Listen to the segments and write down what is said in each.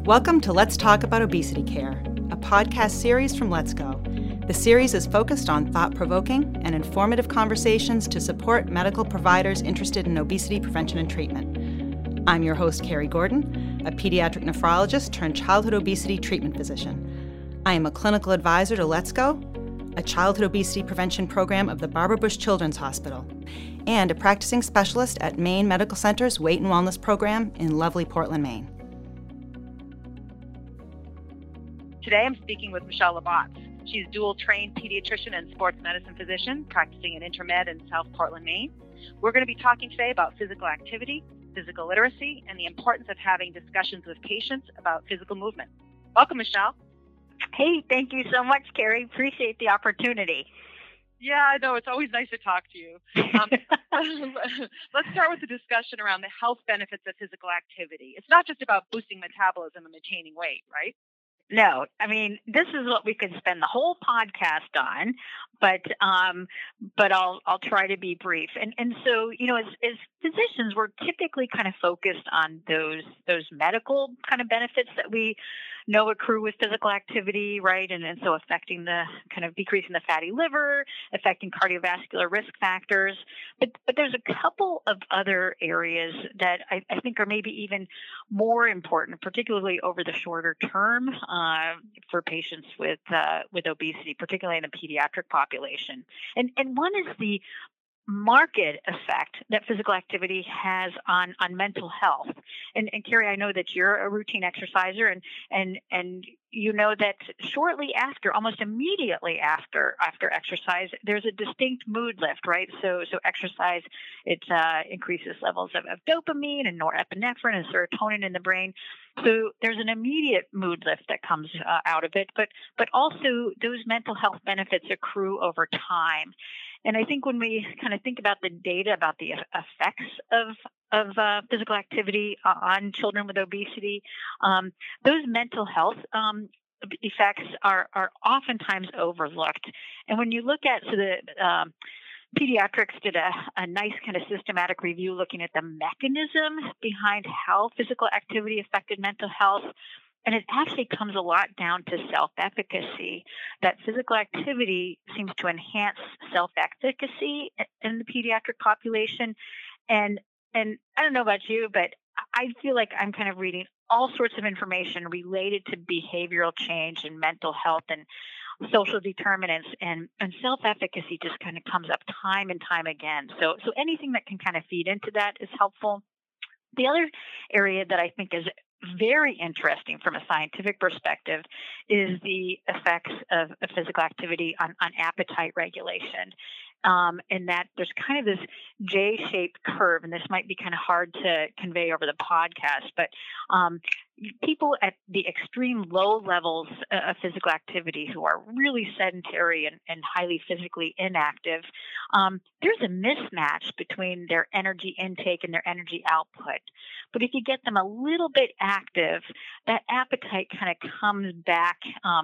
Welcome to Let's Talk About Obesity Care, a podcast series from Let's Go. The series is focused on thought-provoking and informative conversations to support medical providers interested in obesity prevention and treatment. I'm your host, Carrie Gordon, a pediatric nephrologist turned childhood obesity treatment physician. I am a clinical advisor to Let's Go, a childhood obesity prevention program of the Barbara Bush Children's Hospital, and a practicing specialist at Maine Medical Center's Weight and Wellness Program in lovely Portland, Maine. Today I'm speaking with Michelle Labatz. She's dual-trained pediatrician and sports medicine physician practicing in Intermed in South Portland, Maine. We're going to be talking today about physical activity, physical literacy, and the importance of having discussions with patients about physical movement. Welcome, Michelle. Hey, thank you so much, Carrie. Appreciate the opportunity. Yeah, I know. It's always nice to talk to you. Let's start with the discussion around the health benefits of physical activity. It's not just about boosting metabolism and maintaining weight, right? No, I mean, this is what we could spend the whole podcast on, but I'll try to be brief. And so, you know, as physicians, we're typically kind of focused on those medical kind of benefits that we know accrue with physical activity, right? And so affecting the kind of decreasing the fatty liver, affecting cardiovascular risk factors. But there's a couple of other areas that I think are maybe even more important, particularly over the shorter term for patients with obesity, particularly in the pediatric population. And one is the marked effect that physical activity has on mental health. And Carrie, I know that you're a routine exerciser and you know that shortly after, almost immediately after exercise, there's a distinct mood lift, right? So exercise, it increases levels of dopamine and norepinephrine and serotonin in the brain. So there's an immediate mood lift that comes out of it, but also those mental health benefits accrue over time. And I think when we kind of think about the data about the effects of physical activity on children with obesity, those mental health effects are oftentimes overlooked. And when you look at the Pediatrics did a nice kind of systematic review looking at the mechanism behind how physical activity affected mental health. And it actually comes a lot down to self-efficacy, that physical activity seems to enhance self-efficacy in the pediatric population. And I don't know about you, but I feel like I'm kind of reading all sorts of information related to behavioral change and mental health and social determinants, and self-efficacy just kind of comes up time and time again. So anything that can kind of feed into that is helpful. The other area that I think is very interesting from a scientific perspective is the effects of physical activity on appetite regulation. And that there's kind of this J-shaped curve, and this might be kind of hard to convey over the podcast, but people at the extreme low levels of physical activity who are really sedentary and highly physically inactive, there's a mismatch between their energy intake and their energy output. But if you get them a little bit active, that appetite kind of comes back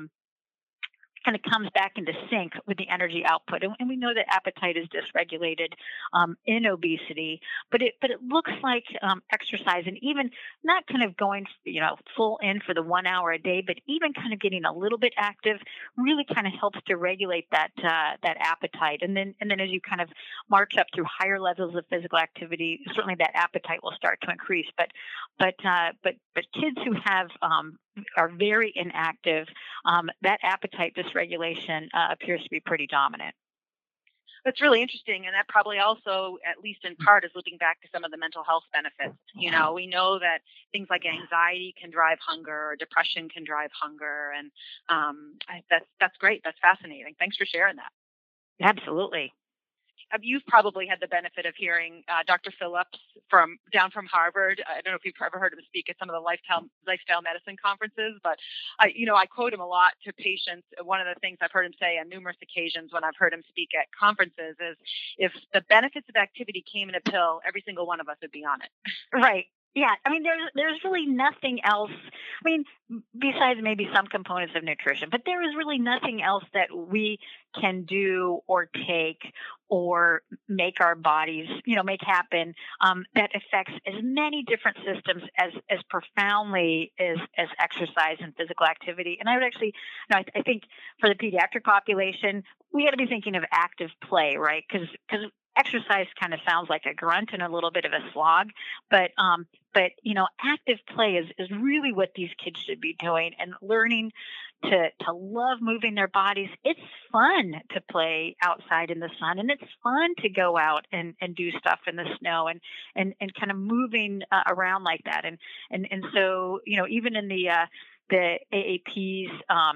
into sync with the energy output. And we know that appetite is dysregulated in obesity, but it looks like exercise, and even not kind of going, full in for the 1 hour a day, but even kind of getting a little bit active really kind of helps to regulate that appetite. And then as you kind of march up through higher levels of physical activity, certainly that appetite will start to increase. But kids who are very inactive, that appetite dysregulation appears to be pretty dominant. That's really interesting. And that probably also, at least in part, is looking back to some of the mental health benefits. You know, we know that things like anxiety can drive hunger, or depression can drive hunger. And that's great. That's fascinating. Thanks for sharing that. Absolutely. You've probably had the benefit of hearing Dr. Phillips down from Harvard. I don't know if you've ever heard him speak at some of the lifestyle medicine conferences, but I quote him a lot to patients. One of the things I've heard him say on numerous occasions when I've heard him speak at conferences is, if the benefits of activity came in a pill, every single one of us would be on it. Right. Yeah, I mean, there's really nothing else. I mean, besides maybe some components of nutrition, but there is really nothing else that we can do or take or make our bodies, make happen that affects as many different systems as profoundly as exercise and physical activity. And I would actually, I think for the pediatric population, we got to be thinking of active play, right? Because exercise kind of sounds like a grunt and a little bit of a slog, but active play is really what these kids should be doing, and learning to love moving their bodies. It's fun to play outside in the sun, and it's fun to go out and do stuff in the snow and kind of moving around like that. And so, even in the AAP's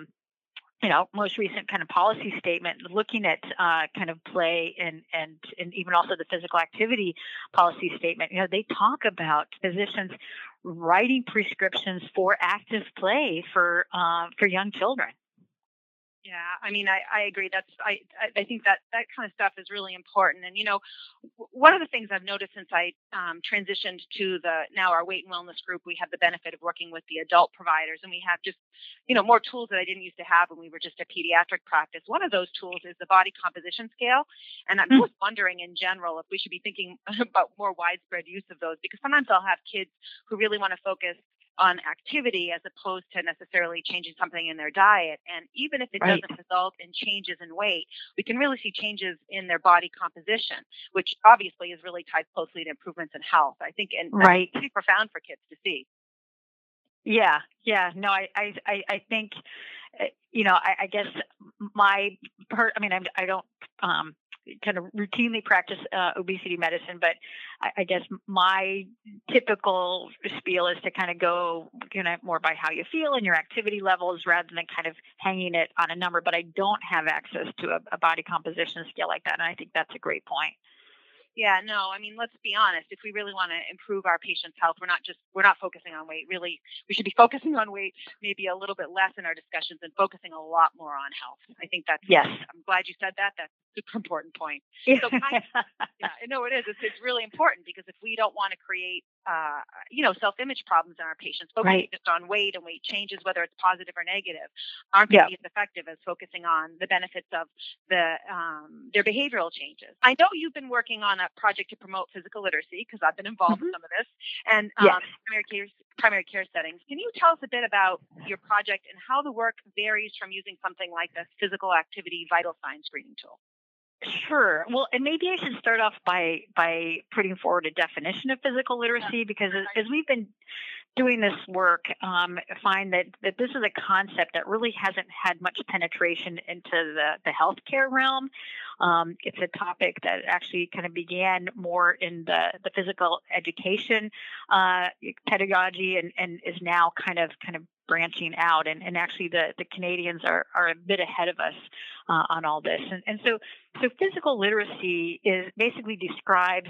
most recent kind of policy statement, looking at kind of play and even also the physical activity policy statement, they talk about physicians writing prescriptions for active play for young children. Yeah, I mean, I agree. I think that kind of stuff is really important. And, one of the things I've noticed since I transitioned to now our weight and wellness group, we have the benefit of working with the adult providers, and we have just, more tools that I didn't used to have when we were just a pediatric practice. One of those tools is the body composition scale. And I'm just wondering in general if we should be thinking about more widespread use of those, because sometimes I'll have kids who really want to focus on activity as opposed to necessarily changing something in their diet. And even if it doesn't result in changes in weight, we can really see changes in their body composition, which obviously is really tied closely to improvements in health, I think, and that's pretty profound for kids to see. Yeah. No, I think, I guess I don't kind of routinely practice obesity medicine, but I guess my typical spiel is to kind of go more by how you feel and your activity levels rather than kind of hanging it on a number. But I don't have access to a body composition scale like that, and I think that's a great point. Yeah, no, I mean, let's be honest. If we really want to improve our patients' health, we're not focusing on weight. Really, we should be focusing on weight, maybe a little bit less in our discussions and focusing a lot more on health. I think that's, yes. I'm glad you said that. That's a super important point. Yeah. So no, it is. It's really important, because if we don't want to create, self-image problems in our patients, focusing just on weight and weight changes, whether it's positive or negative, aren't going to be as effective as focusing on the benefits of their behavioral changes. I know you've been working on a project to promote physical literacy, because I've been involved in some of this, and primary care settings. Can you tell us a bit about your project and how the work varies from using something like the physical activity vital sign screening tool? Sure. Well, and maybe I should start off by putting forward a definition of physical literacy, because as we've been doing this work, find that this is a concept that really hasn't had much penetration into the healthcare realm. It's a topic that actually kind of began more in the physical education pedagogy and is now kind of branching out. And actually the Canadians are a bit ahead of us on all this. And so physical literacy basically describes,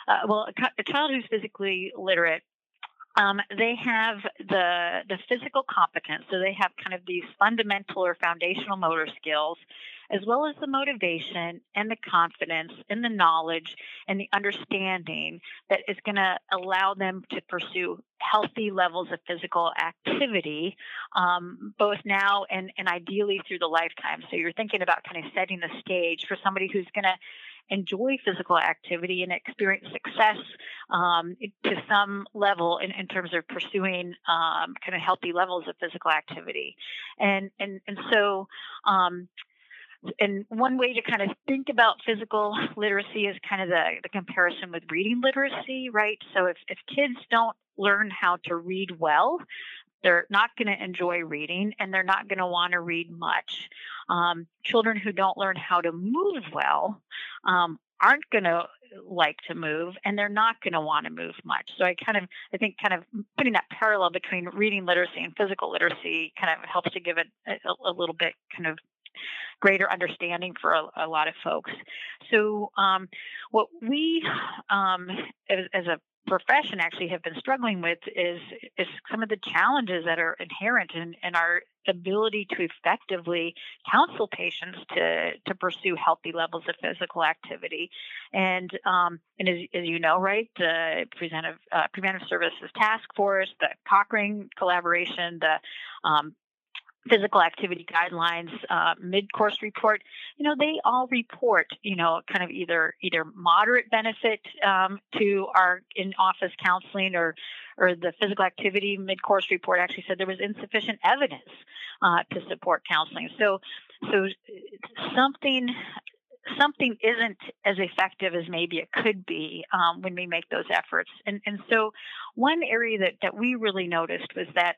a child who's physically literate, they have the physical competence. So they have kind of these fundamental or foundational motor skills, as well as the motivation and the confidence and the knowledge and the understanding that is going to allow them to pursue healthy levels of physical activity, both now and ideally through the lifetime. So you're thinking about kind of setting the stage for somebody who's going to enjoy physical activity and experience success to some level in terms of pursuing kind of healthy levels of physical activity. And so and one way to kind of think about physical literacy is kind of the comparison with reading literacy, right? So if kids don't learn how to read well, they're not going to enjoy reading, and they're not going to want to read much. Children who don't learn how to move well aren't going to like to move, and they're not going to want to move much. So I think putting that parallel between reading literacy and physical literacy kind of helps to give it a little bit kind of greater understanding for a lot of folks. So what we, as a profession actually have been struggling with is some of the challenges that are inherent in our ability to effectively counsel patients to pursue healthy levels of physical activity. And as you know, right, the Preventive Services Task Force, the Cochrane collaboration, the physical activity guidelines, mid-course report, they all report, kind of either moderate benefit to our in-office counseling, or the physical activity mid-course report actually said there was insufficient evidence to support counseling. So something isn't as effective as maybe it could be when we make those efforts. And so one area that we really noticed was that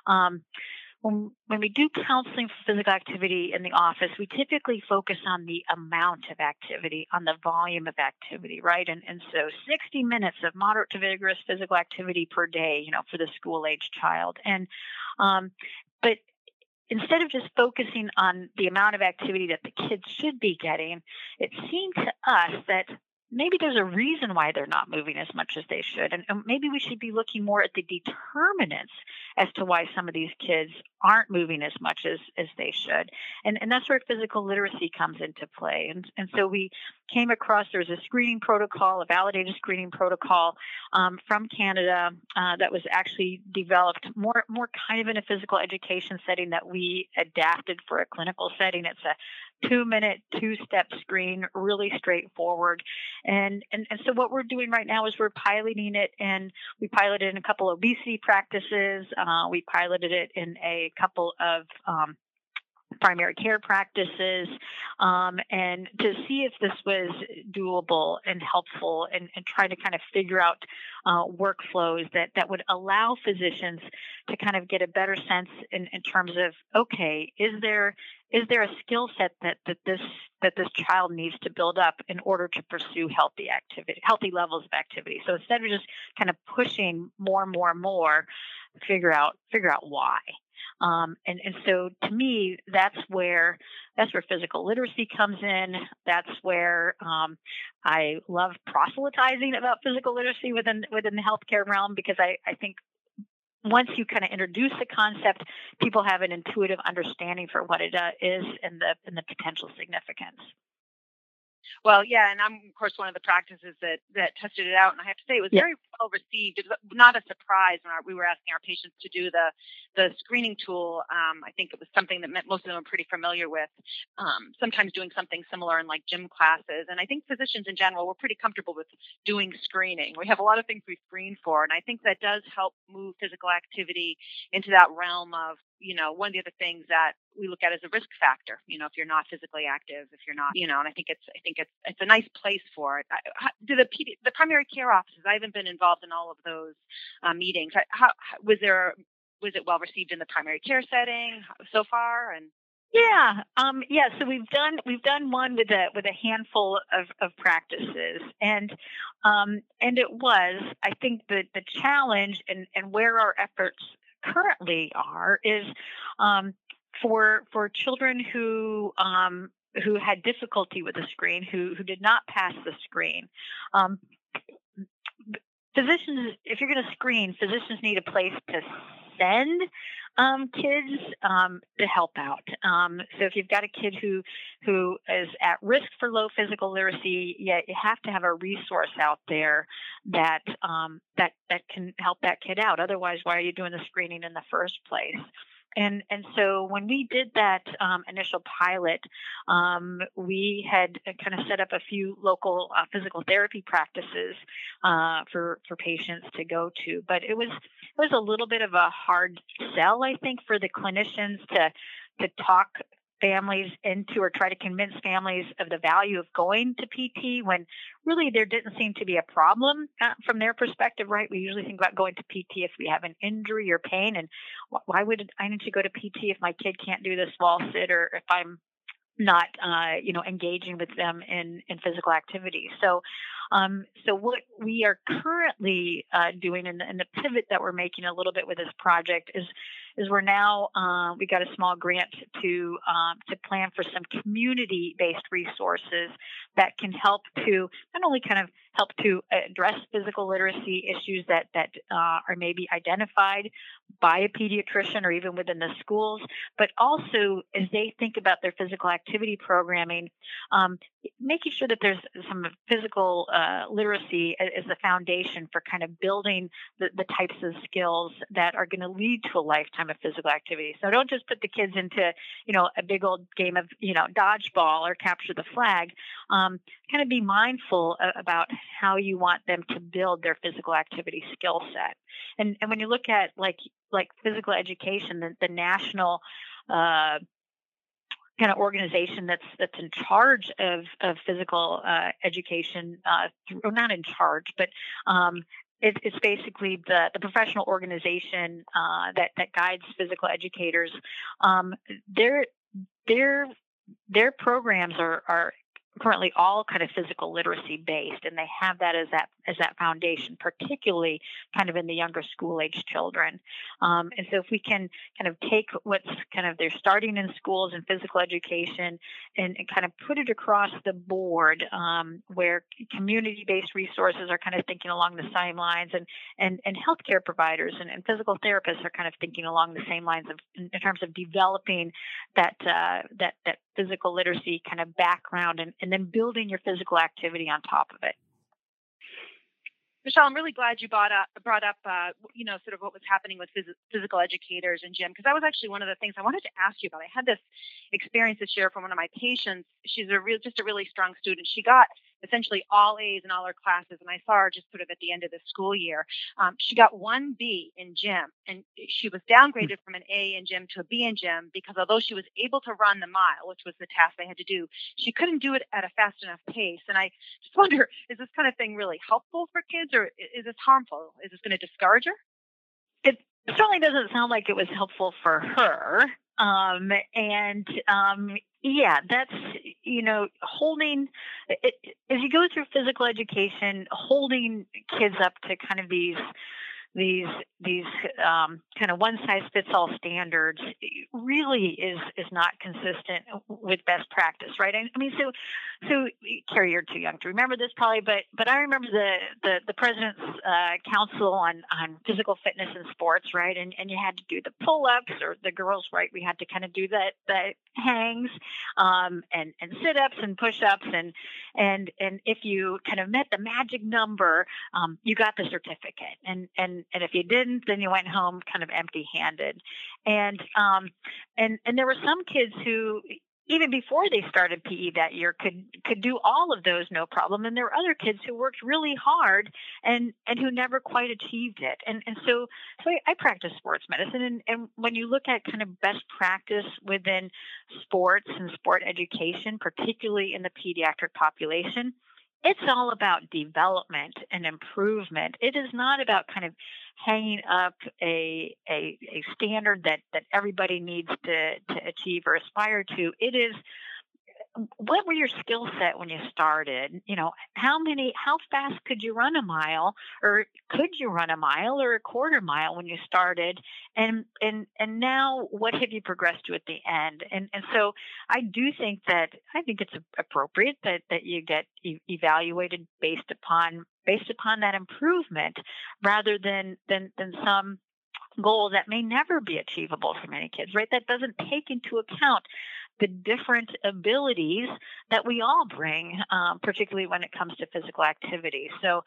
when we do counseling for physical activity in the office, we typically focus on the amount of activity, on the volume of activity, right? And so 60 minutes of moderate to vigorous physical activity per day, for the school-age child. And but instead of just focusing on the amount of activity that the kids should be getting, it seemed to us that maybe there's a reason why they're not moving as much as they should. And maybe we should be looking more at the determinants as to why some of these kids aren't moving as much as they should. And that's where physical literacy comes into play. And so we came across, there's a screening protocol, a validated screening protocol from Canada that was actually developed more kind of in a physical education setting that we adapted for a clinical setting. It's a 2-minute, 2-step screen, really straightforward. And so what we're doing right now is we're piloting it, and we piloted in a couple of obesity practices. We piloted it in a couple of primary care practices, and to see if this was doable and helpful, and try to kind of figure out workflows that would allow physicians to kind of get a better sense in terms of, okay, is there a skill set that this child needs to build up in order to pursue healthy levels of activity? So instead of just kind of pushing more, figure out why. And so to me, that's where physical literacy comes in. That's where I love proselytizing about physical literacy within the healthcare realm, because I think once you kind of introduce the concept, people have an intuitive understanding for what it is and the potential significance. Well, yeah, and I'm, of course, one of the practices that tested it out, and I have to say it was very well received. It was not a surprise when we were asking our patients to do the screening tool. I think it was something that most of them are pretty familiar with, sometimes doing something similar in like gym classes. And I think physicians in general, we're pretty comfortable with doing screening. We have a lot of things we screen for, and I think that does help move physical activity into that realm of, one of the other things that we look at as a risk factor, if you're not physically active, if you're not, and I think it's a nice place for it. Do the primary care offices, I haven't been involved in all of those meetings. Was it well received in the primary care setting so far? And so we've done one with a handful of practices, and it was, I think, the challenge and where our efforts currently are is for children who had difficulty with the screen, who did not pass the screen. Physicians, if you're going to screen, physicians need a place to send kids to help out. So if you've got a kid who is at risk for low physical literacy, you have to have a resource out there that can help that kid out. Otherwise, why are you doing the screening in the first place? And so when we did that initial pilot, we had kind of set up a few local physical therapy practices for patients to go to. But it was a little bit of a hard sell, I think, for the clinicians to talk families into, or try to convince families of the value of going to PT, when really there didn't seem to be a problem from their perspective, right? We usually think about going to PT if we have an injury or pain, and why would I need to go to PT if my kid can't do this wall sit, or if I'm not, engaging with them in physical activity. So what we are currently doing, and the pivot that we're making a little bit with this project is we're now we got a small grant to plan for some community-based resources that can help to not only kind of help to address physical literacy issues that are maybe identified by a pediatrician or even within the schools, but also as they think about their physical activity programming, making sure that there's some physical literacy as the foundation for kind of building the types of skills that are going to lead to a lifetime of physical activity. So don't just put the kids into, a big old game of, dodgeball or capture the flag. Kind of be mindful about how you want them to build their physical activity skill set. And when you look at like physical education, the national kind of organization that's in charge of physical education, not in charge, but it's basically the professional organization that guides physical educators. Their programs are currently all kind of physical literacy based, and they have that as that foundation, particularly kind of in the younger school age children. And so if we can kind of take what's kind of they're starting in schools and physical education and kind of put it across the board, where community-based resources are kind of thinking along the same lines, and healthcare providers and physical therapists are kind of thinking along the same lines in terms of developing that physical literacy kind of background and then building your physical activity on top of it. Michelle, I'm really glad you brought up, sort of what was happening with physical educators and gym, because that was actually one of the things I wanted to ask you about. I had this experience this year from one of my patients. She's just a really strong student. She got essentially all A's in all her classes, and I saw her just sort of at the end of the school year. She got 1 B in gym, and she was downgraded from an A in gym to a B in gym because although she was able to run the mile, which was the task they had to do, she couldn't do it at a fast enough pace. And I just wonder, is this kind of thing really helpful for kids, or is this harmful? Is this going to discourage her? It certainly doesn't sound like it was helpful for her. Yeah, that's, holding, as you go through physical education, holding kids up to kind of these kind of one-size-fits-all standards really is not consistent with best practice, right? I mean, so Carrie, you're too young to remember this probably, but I remember the President's Council on Physical Fitness in Sports, right? And you had to do the pull-ups, or the girls, right? We had to kind of do the hangs, and sit-ups and push-ups, and if you kind of met the magic number, you got the certificate, and if you didn't, then you went home kind of empty-handed. And there were some kids who, even before they started PE that year, could do all of those no problem. And there were other kids who worked really hard and who never quite achieved it. And so I practice sports medicine. And when you look at kind of best practice within sports and sport education, particularly in the pediatric population, it's all about development and improvement. It is not about kind of hanging up a standard that everybody needs to achieve or aspire to. It is, what were your skill set when you started? How fast could you run a mile, or could you run a mile or a quarter mile when you started? And now what have you progressed to at the end? And so I do think it's appropriate that you get evaluated based upon that improvement, rather than some goal that may never be achievable for many kids, right? That doesn't take into account the different abilities that we all bring, particularly when it comes to physical activity. So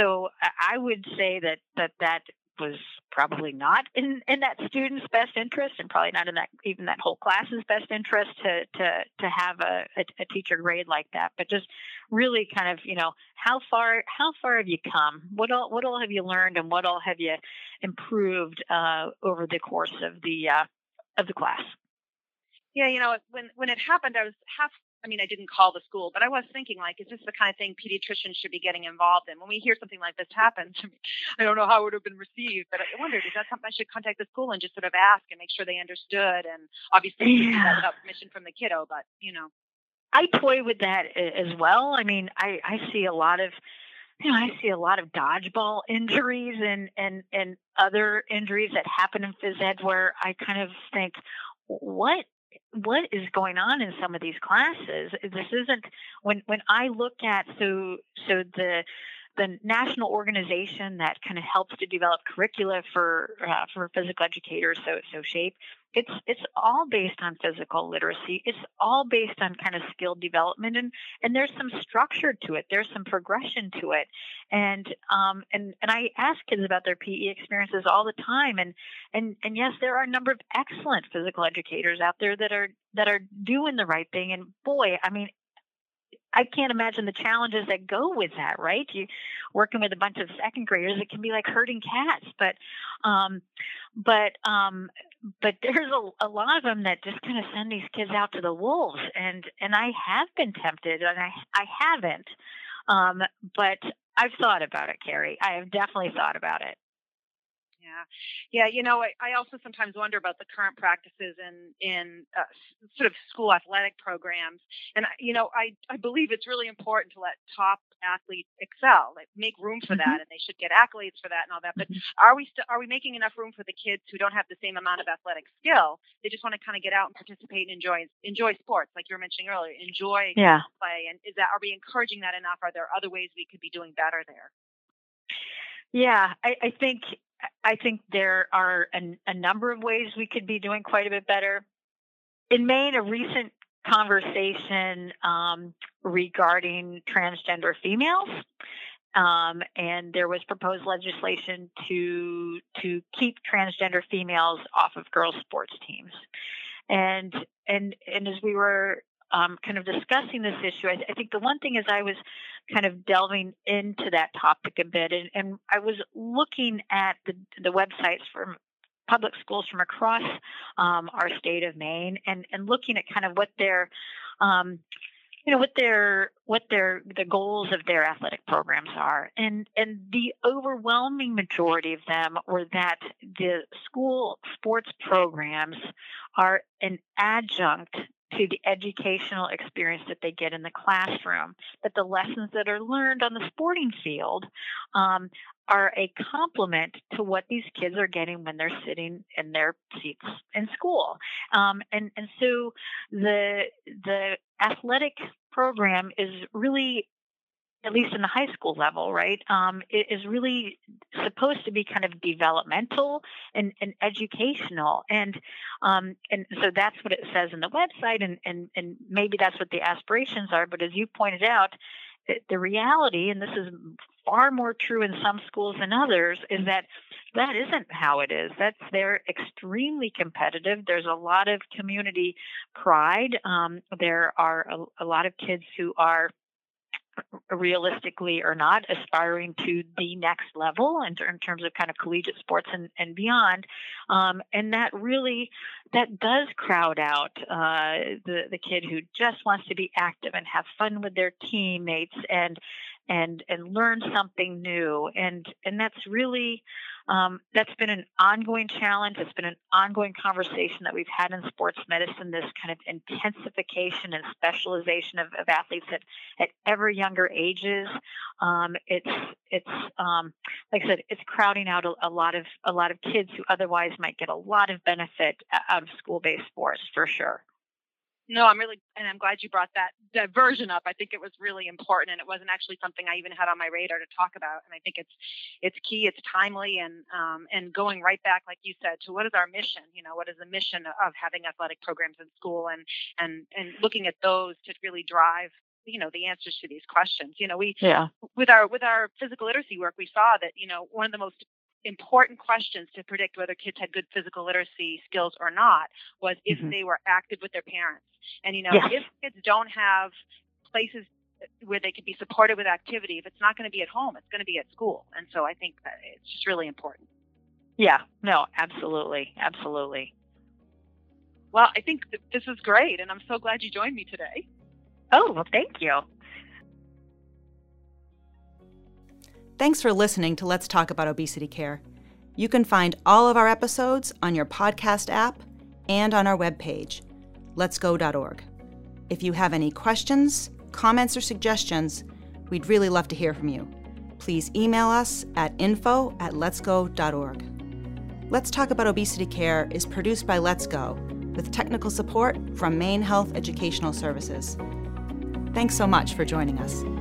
I would say that was probably not in that student's best interest, and probably not in that whole class's best interest to have a teacher grade like that. But just really kind of, how far have you come? What all have you learned, and what all have you improved over the course of the class? Yeah, when it happened, I didn't call the school, but I was thinking, is this the kind of thing pediatricians should be getting involved in? When we hear something like this happen, I don't know how it would have been received, but I wondered, is that something I should contact the school and just sort of ask and make sure they understood? And obviously, do that without permission from the kiddo, but, I toy with that as well. I mean, I see a lot of I see a lot of dodgeball injuries and other injuries that happen in phys ed where I kind of think, what is going on in some of these classes? This isn't when I look at so the national organization that kind of helps to develop curricula for physical educators, so SHAPE, it's all based on physical literacy. It's all based on kind of skill development, and there's some structure to it. There's some progression to it, and I ask kids about their PE experiences all the time, and yes, there are a number of excellent physical educators out there that are doing the right thing, and boy, I mean, I can't imagine the challenges that go with that, right? You working with a bunch of second graders, it can be like herding cats, but there's a lot of them that just kind of send these kids out to the wolves, and I have been tempted, and I haven't, but I've thought about it, Carrie. I have definitely thought about it. Yeah. I also sometimes wonder about the current practices in sort of school athletic programs. And, I believe it's really important to let top athletes excel, like make room for that, and they should get accolades for that and all that. But are we making enough room for the kids who don't have the same amount of athletic skill? They just want to kind of get out and participate and enjoy sports, like you were mentioning earlier, enjoy play. And are we encouraging that enough? Are there other ways we could be doing better there? Yeah, I think there are a number of ways we could be doing quite a bit better. In Maine, a recent conversation regarding transgender females, and there was proposed legislation to keep transgender females off of girls' sports teams. And as we were kind of discussing this issue, I think the one thing is I was kind of delving into that topic a bit, and I was looking at the websites from public schools from across our state of Maine, and looking at kind of what their the goals of their athletic programs are, and the overwhelming majority of them were that the school sports programs are an adjunct to the educational experience that they get in the classroom, that the lessons that are learned on the sporting field are a complement to what these kids are getting when they're sitting in their seats in school. And so the athletic program is really, at least in the high school level, right, it is really supposed to be kind of developmental and educational. And so that's what it says in the website, and maybe that's what the aspirations are. But as you pointed out, the reality, and this is far more true in some schools than others, is that isn't how it is. They're extremely competitive. There's a lot of community pride. There are a lot of kids who are realistically or not aspiring to the next level in terms of kind of collegiate sports and beyond, and that does crowd out the kid who just wants to be active and have fun with their teammates and learn something new, and that's really that's been an ongoing challenge. It's been an ongoing conversation that we've had in sports medicine, this kind of intensification and specialization of athletes at ever younger ages. It's like I said, it's crowding out a lot of kids who otherwise might get a lot of benefit out of school-based sports, for sure. No, I'm glad you brought that version up. I think it was really important, and it wasn't actually something I even had on my radar to talk about. And I think it's key, it's timely, and going right back, like you said, to what is our mission? What is the mission of having athletic programs in school, and looking at those to really drive the answers to these questions. With our physical literacy work, we saw that one of the most important questions to predict whether kids had good physical literacy skills or not was if they were active with their parents. And, if kids don't have places where they could be supported with activity, if it's not going to be at home, it's going to be at school. And so I think that it's just really important. Yeah, no, absolutely. Absolutely. Well, I think this is great, and I'm so glad you joined me today. Oh, well, thank you. Thanks for listening to Let's Talk About Obesity Care. You can find all of our episodes on your podcast app and on our webpage, letsgo.org. If you have any questions, comments, or suggestions, we'd really love to hear from you. please email us at info@letsgo.org. Let's Talk About Obesity Care is produced by Let's Go, with technical support from Maine Health Educational Services. Thanks so much for joining us.